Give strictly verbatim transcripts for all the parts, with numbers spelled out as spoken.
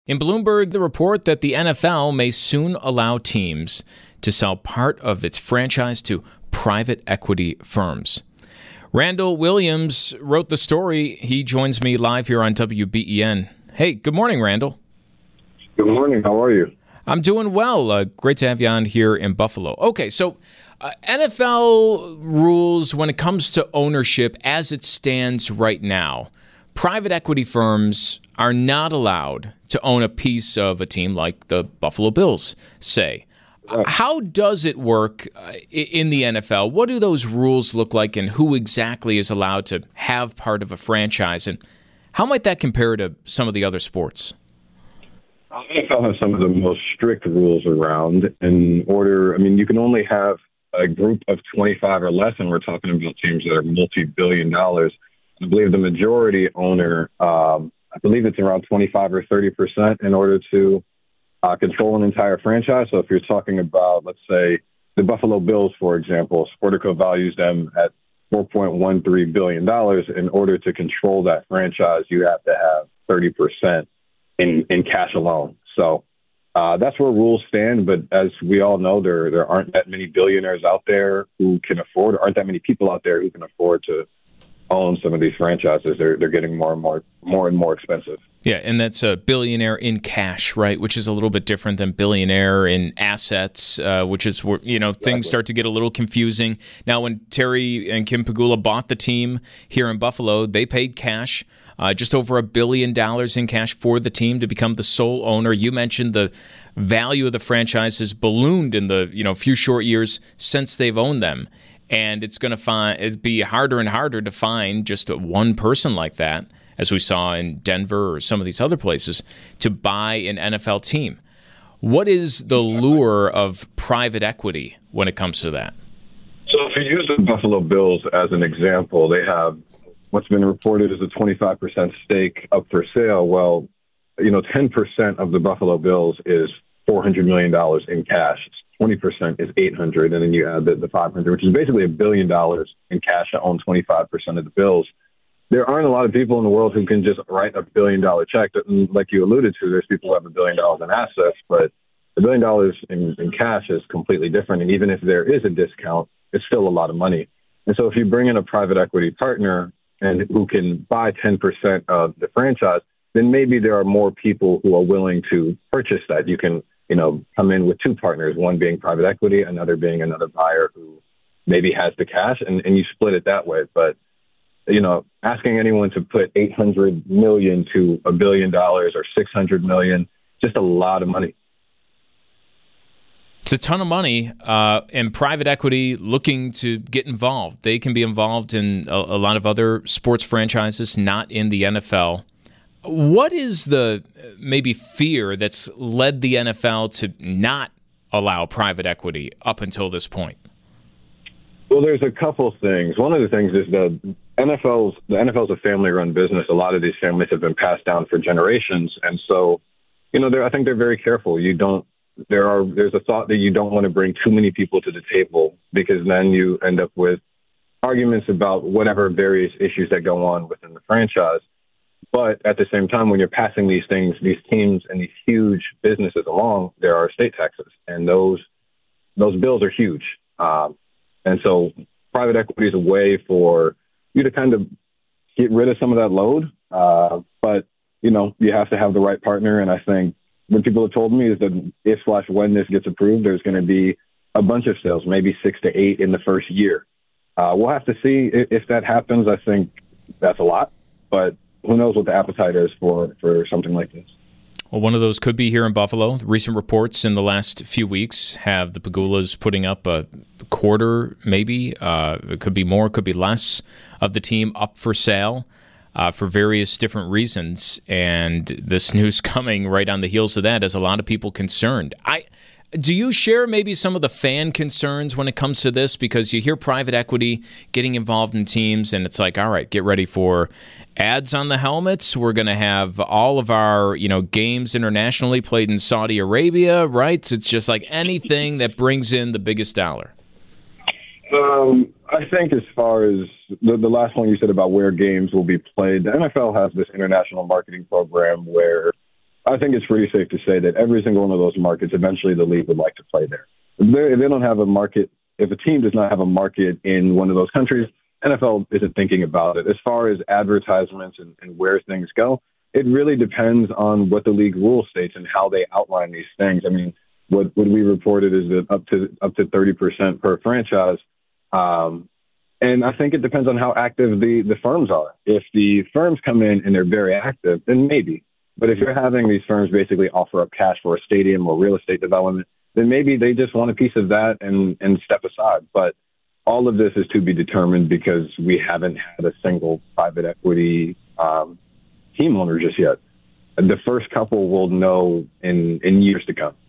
In Bloomberg, the report that the N F L may soon allow teams to sell part of its franchise to private equity firms. Randall Williams wrote the story. He joins me live here on W B E N. Hey, good morning, Randall. Good morning. How are you? I'm doing well. Uh, great to have you on here in Buffalo. Okay, so uh, N F L rules when it comes to ownership as it stands right now. Private equity firms are not allowed to own a piece of a team like the Buffalo Bills, say. Right. How does it work uh, in the N F L? What do those rules look like, and who exactly is allowed to have part of a franchise? And how might that compare to some of the other sports? The N F L has some of the most strict rules around. In order, I mean, you can only have a group of twenty-five or less, and we're talking about teams that are multi-billion dollars. I believe the majority owner, um, I believe it's around twenty-five or thirty percent in order to uh, control an entire franchise. So if you're talking about, let's say, the Buffalo Bills, for example, Sportico values them at four point one three billion dollars. In order to control that franchise, you have to have thirty percent in, in cash alone. So uh, that's where rules stand. But as we all know, there there aren't that many billionaires out there who can afford, aren't that many people out there who can afford to own some of these franchises. They're they're getting more and more more and more expensive. Yeah, and that's a billionaire in cash, right? Which is a little bit different than billionaire in assets, uh, which is where, you know, things start to get a little confusing. Now, when Terry and Kim Pegula bought the team here in Buffalo, they paid cash, uh, just over a billion dollars in cash for the team to become the sole owner. You mentioned the value of the franchise has ballooned in the you know few short years since they've owned them. And it's going to find it'd be harder and harder to find just one person like that, as we saw in Denver or some of these other places, to buy an N F L team. What is the lure of private equity when it comes to that? So if you use the Buffalo Bills as an example, they have what's been reported as a twenty-five percent stake up for sale. Well, you know, ten percent of the Buffalo Bills is four hundred million dollars in cash. twenty percent is eight hundred, and then you add the, the five hundred, which is basically a billion dollars in cash to own twenty-five percent of the Bills. There aren't a lot of people in the world who can just write a billion dollar check. Like you alluded to, there's people who have a billion dollars in assets, but a billion dollars in, in cash is completely different. And even if there is a discount, it's still a lot of money. And so if you bring in a private equity partner and who can buy ten percent of the franchise, then maybe there are more people who are willing to purchase that. You can you know, come in with two partners, one being private equity, another being another buyer who maybe has the cash, and, and you split it that way. But, you know, asking anyone to put eight hundred million dollars to a billion dollars or six hundred million dollars, just a lot of money. It's a ton of money, uh, and private equity looking to get involved. They can be involved in a, a lot of other sports franchises, not in the N F L. What is the maybe fear that's led the N F L to not allow private equity up until this point? Well, there's a couple things. One of the things is the N F L's the N F L is a family-run business. A lot of these families have been passed down for generations, and so you know, I think they're very careful. You don't. There are there's a thought that you don't want to bring too many people to the table, because then you end up with arguments about whatever various issues that go on within the franchise. But at the same time, when you're passing these things, these teams and these huge businesses along, there are state taxes, and those those bills are huge. Um, and so private equity is a way for you to kind of get rid of some of that load. Uh, but, you know, you have to have the right partner. And I think what people have told me is that if slash when this gets approved, there's going to be a bunch of sales, maybe six to eight in the first year. Uh, we'll have to see if, if that happens. I think that's a lot, but who knows what the appetite is for, for something like this. Well, one of those could be here in Buffalo. Recent reports in the last few weeks have the Pegulas putting up a quarter, maybe. Uh, it could be more, could be less, of the team up for sale uh, for various different reasons. And this news coming right on the heels of that has a lot of people concerned. I Do you share maybe some of the fan concerns when it comes to this? Because you hear private equity getting involved in teams, and it's like, all right, get ready for ads on the helmets. We're going to have all of our, you know, games internationally played in Saudi Arabia, right? It's just like anything that brings in the biggest dollar. Um, I think as far as the, the last one you said about where games will be played, the N F L has this international marketing program where I think it's pretty safe to say that every single one of those markets, eventually the league would like to play there. If, if they don't have a market, if a team does not have a market in one of those countries, N F L isn't thinking about it. As far as advertisements and, and where things go, it really depends on what the league rule states and how they outline these things. I mean, what, what we reported is that up to up to thirty percent per franchise. Um, and I think it depends on how active the, the firms are. If the firms come in and they're very active, then maybe. But if you're having these firms basically offer up cash for a stadium or real estate development, then maybe they just want a piece of that and, and step aside. But all of this is to be determined because we haven't had a single private equity um, team owner just yet. The first couple will know in, in years to come.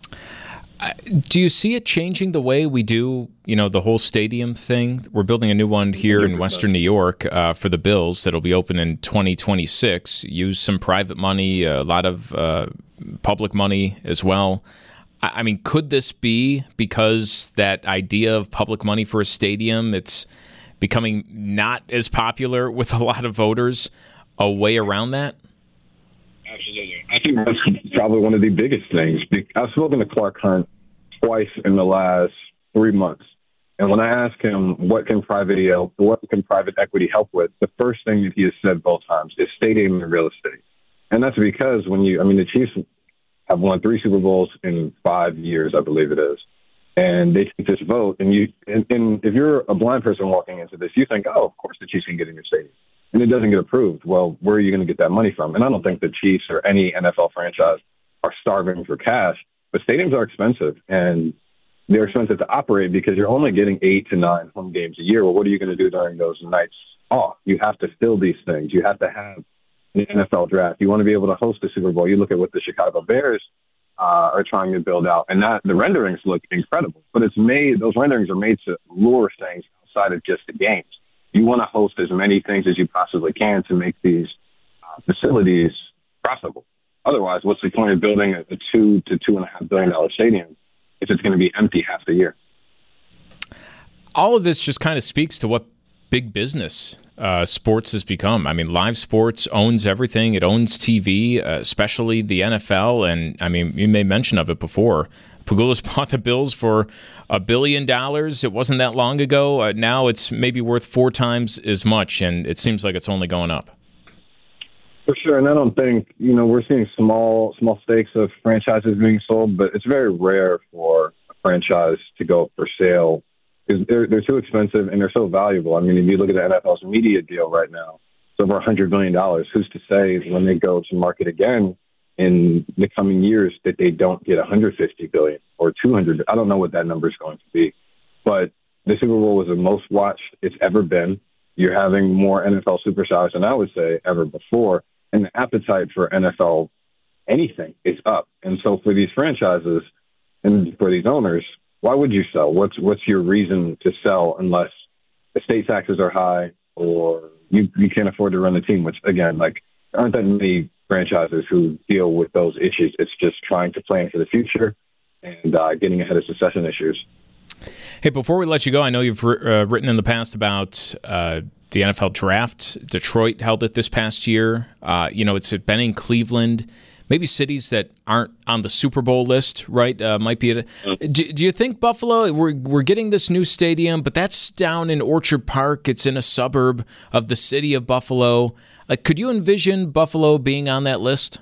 Uh, do you see it changing the way we do, you know, the whole stadium thing? We're building a new one here in Western New York uh, for the Bills that'll be open in twenty twenty-six. Use some private money, a lot of uh, public money as well. I mean, could this be because that idea of public money for a stadium, it's becoming not as popular with a lot of voters, a way around that? Absolutely. I think that's probably one of the biggest things. I've spoken to Clark Hunt twice in the last three months. And when I ask him what can private what can private equity help with, the first thing that he has said both times is stadium and real estate. And that's because when you, I mean, the Chiefs have won three Super Bowls in five years, I believe it is. And they take this vote, and you, and, and if you're a blind person walking into this, you think, oh, of course the Chiefs can get in your stadium. And it doesn't get approved. Well, where are you going to get that money from? And I don't think the Chiefs or any N F L franchise are starving for cash, but stadiums are expensive, and they're expensive to operate because you're only getting eight to nine home games a year. Well, what are you going to do during those nights off? You have to fill these things. You have to have an N F L draft. You want to be able to host the Super Bowl. You look at what the Chicago Bears uh, are trying to build out, and that the renderings look incredible, but it's made, those renderings are made to lure things outside of just the games. You want to host as many things as you possibly can to make these uh, facilities profitable. Otherwise, what's the point of building a, a two to two and a half billion dollar stadium if it's going to be empty half the year? All of this just kind of speaks to what big business uh, sports has become. I mean, live sports owns everything. It owns T V, uh, especially the N F L. And I mean, you made mention of it before. Pegulas bought the Bills for a billion dollars. It wasn't that long ago. Uh, now it's maybe worth four times as much, and it seems like it's only going up. For sure, and I don't think, you know, we're seeing small small stakes of franchises being sold, but it's very rare for a franchise to go up for sale because they're, they're too expensive and they're so valuable. I mean, if you look at the N F L's media deal right now, it's over one hundred million dollars. Who's to say when they go to market again in the coming years that they don't get one hundred fifty billion dollars or two hundred? I don't know what that number is going to be, but the Super Bowl was the most watched it's ever been. You're having more N F L superstars than I would say ever before, and the appetite for N F L anything is up. And so for these franchises and for these owners, why would you sell? What's what's your reason to sell unless estate taxes are high or you, you can't afford to run the team, which, again, like, there aren't that many franchises who deal with those issues. It's just trying to plan for the future and uh, getting ahead of succession issues. Hey, before we let you go, I know you've uh, written in the past about uh, the N F L draft. Detroit held it this past year. Uh, you know, it's been in Cleveland. Maybe cities that aren't on the Super Bowl list, right? Uh, might be. At a, do, do you think Buffalo? We're we're getting this new stadium, but that's down in Orchard Park. It's in a suburb of the city of Buffalo. Like, could you envision Buffalo being on that list?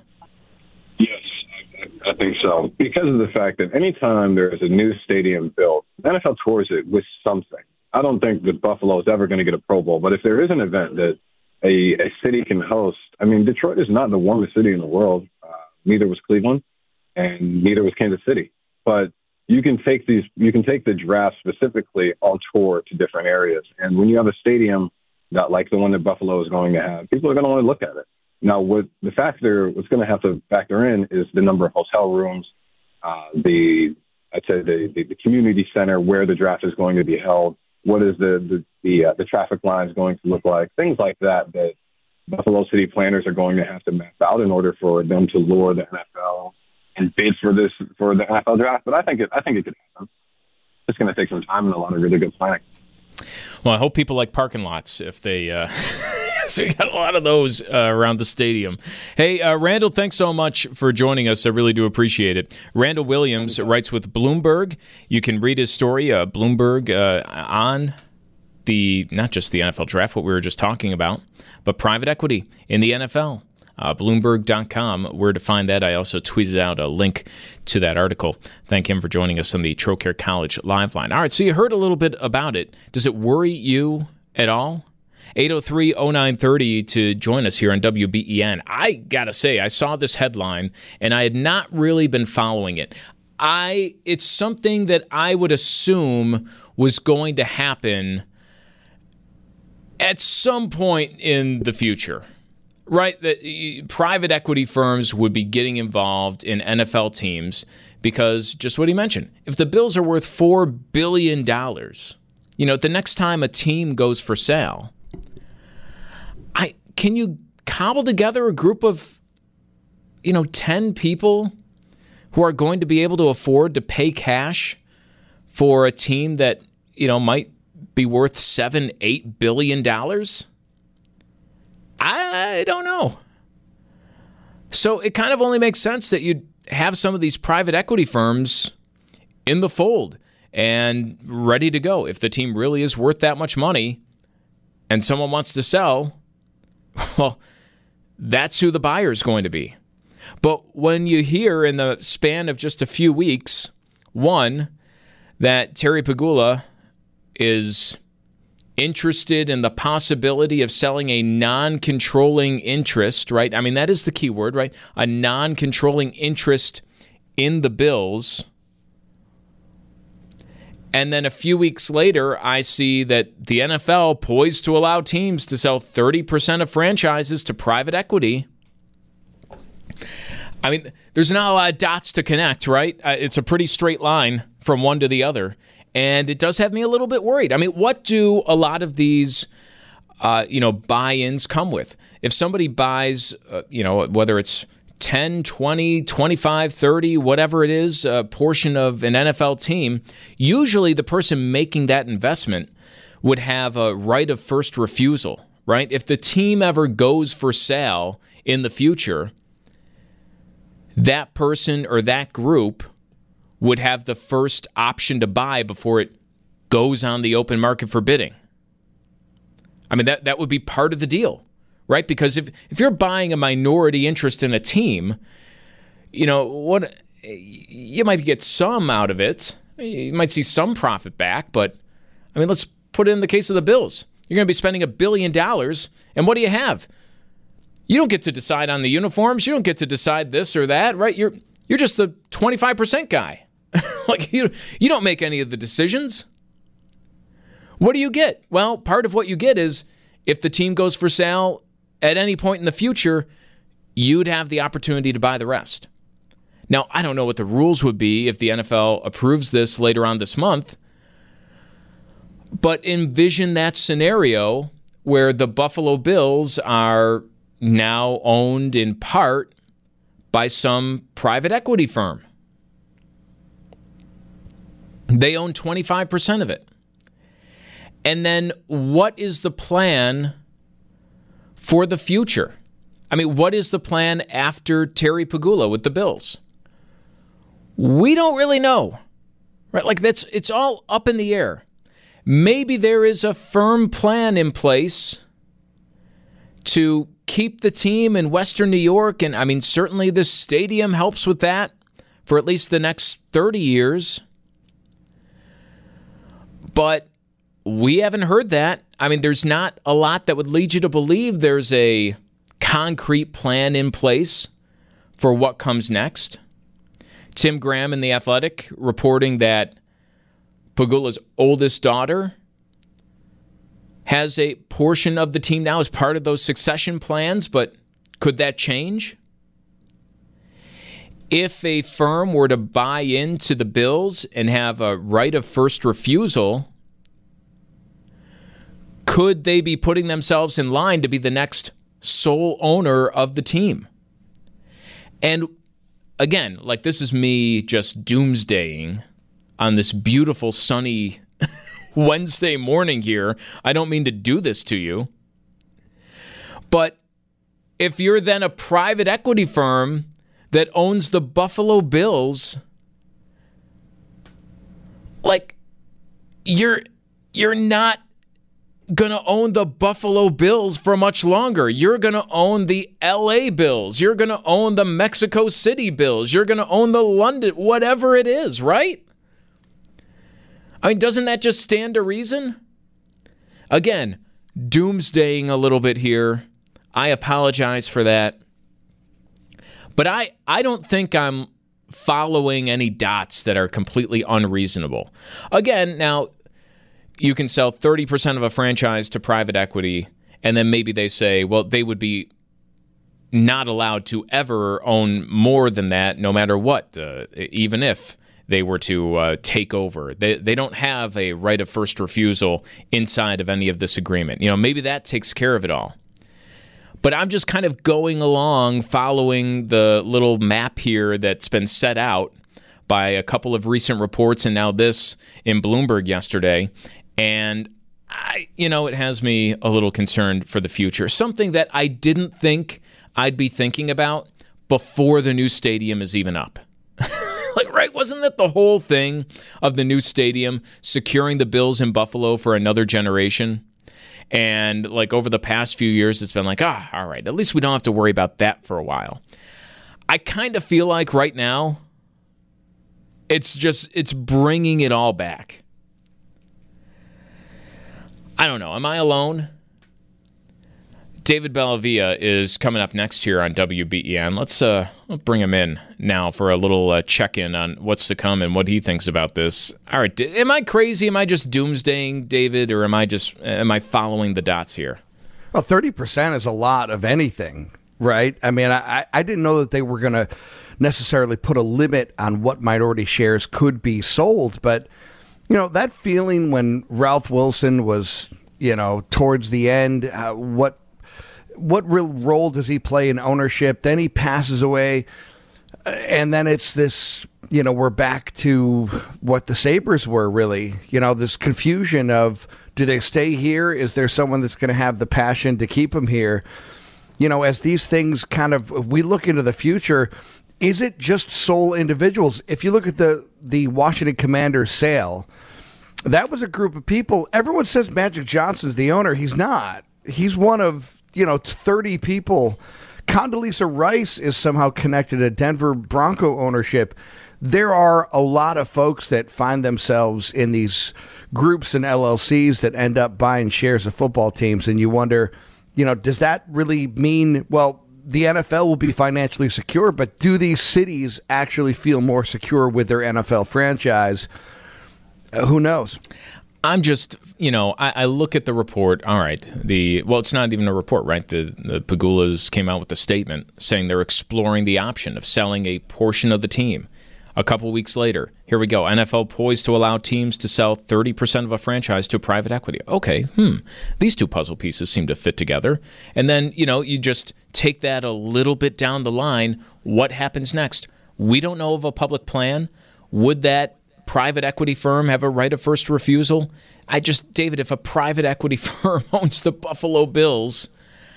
Yes, I, I think so. Because of the fact that anytime there is a new stadium built, the N F L tours it with something. I don't think that Buffalo is ever going to get a Pro Bowl, but if there is an event that a, a city can host, I mean, Detroit is not the warmest city in the world. Uh, neither was Cleveland, and neither was Kansas City. But you can take these, you can take the draft specifically on tour to different areas, and when you have a stadium not like the one that Buffalo is going to have, people are going to want to look at it. Now, what the factor, what's going to have to factor in is the number of hotel rooms, uh, the I'd say the, the the community center where the draft is going to be held. What is the the the, uh, the traffic lines going to look like? Things like that that Buffalo City planners are going to have to map out in order for them to lure the N F L and bid for this for the N F L draft. But I think it I think it could happen. It's going to take some time and a lot of really good planning. Well, I hope people like parking lots if they uh, So we got a lot of those uh, around the stadium. Hey, uh, Randall, thanks so much for joining us. I really do appreciate it. Randall Williams writes with Bloomberg. You can read his story, uh, Bloomberg, uh, on the not just the N F L draft, what we were just talking about, but private equity in the N F L. Uh, Bloomberg dot com, where to find that. I also tweeted out a link to that article. Thank him for joining us on the Trocaire College Live Line. All right, so you heard a little bit about it. Does it worry you at all? eight oh three oh nine thirty to join us here on W B E N. I got to say, I saw this headline, and I had not really been following it. I It's something that I would assume was going to happen at some point in the future, right? That private equity firms would be getting involved in N F L teams because, just what he mentioned, if the Bills are worth four billion dollars, you know, the next time a team goes for sale, I can you cobble together a group of, you know, ten people who are going to be able to afford to pay cash for a team that, you know, might be worth seven, eight billion dollars? I don't know. So it kind of only makes sense that you'd have some of these private equity firms in the fold and ready to go. If the team really is worth that much money and someone wants to sell, well, that's who the buyer is going to be. But when you hear in the span of just a few weeks, one, that Terry Pegula is interested in the possibility of selling a non-controlling interest, right? I mean, that is the key word, right? A non-controlling interest in the Bills. And then a few weeks later, I see that the N F L poised to allow teams to sell thirty percent of franchises to private equity. I mean, there's not a lot of dots to connect, right? It's a pretty straight line from one to the other. And it does have me a little bit worried. I mean, what do a lot of these, uh, you know, buy-ins come with? If somebody buys, uh, you know, whether it's ten, twenty, twenty-five, thirty, whatever it is, a portion of an N F L team, usually the person making that investment would have a right of first refusal, right? If the team ever goes for sale in the future, that person or that group would have the first option to buy before it goes on the open market for bidding. I mean, that, that would be part of the deal, right? Because if, if you're buying a minority interest in a team, you know, what you might get some out of it. You might see some profit back, but, I mean, let's put it in the case of the Bills. You're going to be spending a billion dollars, and what do you have? You don't get to decide on the uniforms. You don't get to decide this or that, right? You're you're just the twenty-five percent guy. Like you, you don't make any of the decisions. What do you get? Well, part of what you get is if the team goes for sale at any point in the future, you'd have the opportunity to buy the rest. Now, I don't know what the rules would be if the N F L approves this later on this month, but envision that scenario where the Buffalo Bills are now owned in part by some private equity firm. They own twenty-five percent of it. And then what is the plan for the future? I mean, what is the plan after Terry Pegula with the Bills? We don't really know. Right? Like that's it's all up in the air. Maybe there is a firm plan in place to keep the team in Western New York, and I mean, certainly this stadium helps with that for at least the next thirty years. But we haven't heard that. I mean, there's not a lot that would lead you to believe there's a concrete plan in place for what comes next. Tim Graham in The Athletic reporting that Pegula's oldest daughter has a portion of the team now as part of those succession plans, but could that change? If a firm were to buy into the Bills and have a right of first refusal, could they be putting themselves in line to be the next sole owner of the team? And again, like this is me just doomsdaying on this beautiful sunny Wednesday morning here. I don't mean to do this to you. But if you're then a private equity firm that owns the Buffalo Bills, like, you're you're not going to own the Buffalo Bills for much longer. You're going to own the L A Bills. You're going to own the Mexico City Bills. You're going to own the London, whatever it is, right? I mean, doesn't that just stand to reason? Again, doomsdaying a little bit here. I apologize for that. But I, I don't think I'm following any dots that are completely unreasonable. Again, now, you can sell thirty percent of a franchise to private equity, and then maybe they say, well, they would be not allowed to ever own more than that, no matter what, uh, even if they were to uh, take over. They they don't have a right of first refusal inside of any of this agreement. You know, maybe that takes care of it all. But I'm just kind of going along, following the little map here that's been set out by a couple of recent reports, and now this in Bloomberg yesterday. And, I, you know, it has me a little concerned for the future. Something that I didn't think I'd be thinking about before the new stadium is even up. Like, right, wasn't that the whole thing of the new stadium, securing the Bills in Buffalo for another generation? And, like, over the past few years, it's been like, ah, all right, at least we don't have to worry about that for a while. I kind of feel like right now, it's just, it's bringing it all back. I don't know. Am I alone? David Bellavia is coming up next here on W B E N. Let's uh, bring him in now for a little uh, check-in on what's to come and what he thinks about this. All right. D- am I crazy? Am I just doomsdaying, David, or am I just am I following the dots here? Well, thirty percent is a lot of anything, right? I mean, I, I didn't know that they were going to necessarily put a limit on what minority shares could be sold, but you know, that feeling when Ralph Wilson was, you know, towards the end, uh, what what real role does he play in ownership? Then he passes away, and then it's this, you know, we're back to what the Sabres were really, you know, this confusion of, do they stay here? Is there someone that's going to have the passion to keep them here? You know, as these things kind of, we look into the future, is it just sole individuals? If you look at the, the Washington Commanders sale, that was a group of people. Everyone says Magic Johnson's the owner. He's not. He's one of, you know, thirty people. Condoleezza Rice is somehow connected to Denver Bronco ownership. There are a lot of folks that find themselves in these groups and L L Cs that end up buying shares of football teams. And you wonder, you know, does that really mean, well, the N F L will be financially secure, but do these cities actually feel more secure with their N F L franchise? Uh, who knows? I'm just, you know, I, I look at the report. All right, the well, it's not even a report, right? The, the Pegulas came out with a statement saying they're exploring the option of selling a portion of the team. A couple weeks later, here we go. N F L poised to allow teams to sell thirty percent of a franchise to private equity. Okay, hmm. These two puzzle pieces seem to fit together. And then, you know, you just take that a little bit down the line. What happens next? We don't know of a public plan. Would that private equity firm have a right of first refusal? I just, David, if a private equity firm owns the Buffalo Bills,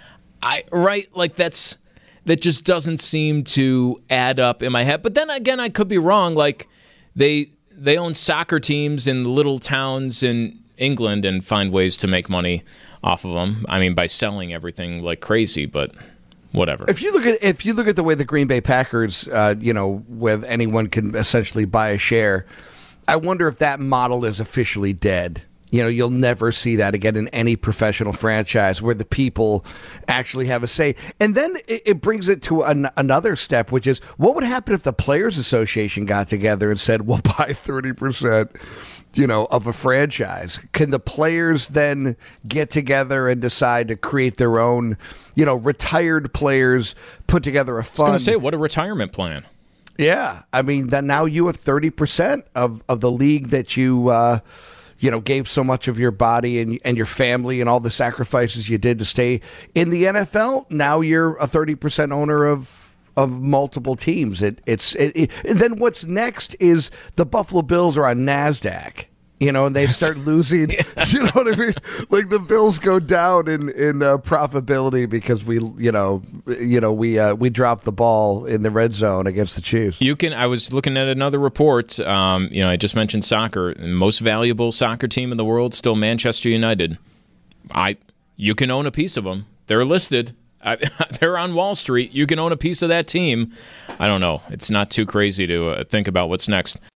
I right, like that's... that just doesn't seem to add up in my head. But then again, I could be wrong. Like they they own soccer teams in little towns in England and find ways to make money off of them. I mean, by selling everything like crazy, but whatever. If you look at if you look at the way the Green Bay Packers, uh, you know, where anyone can essentially buy a share, I wonder if that model is officially dead. You know, you'll never see that again in any professional franchise where the people actually have a say. And then it, it brings it to an, another step, which is what would happen if the Players Association got together and said, we'll buy thirty percent, you know, of a franchise? Can the players then get together and decide to create their own, you know, retired players put together a fund? I was going to say, what a retirement plan. Yeah. I mean, that now you have thirty percent of, of the league that you, uh, you know, gave so much of your body and and your family and all the sacrifices you did to stay in the N F L. Now you're a thirty percent owner of of multiple teams. It it's it, it, and then what's next is the Buffalo Bills are on NASDAQ. You know, and they start losing. You know what I mean? Like the Bills go down in in uh, profitability because we, you know, you know we uh, we dropped the ball in the red zone against the Chiefs. You can. I was looking at another report. Um, you know, I just mentioned soccer. Most valuable soccer team in the world, still Manchester United. I. You can own a piece of them. They're listed. I, they're on Wall Street. You can own a piece of that team. I don't know. It's not too crazy to uh, think about what's next.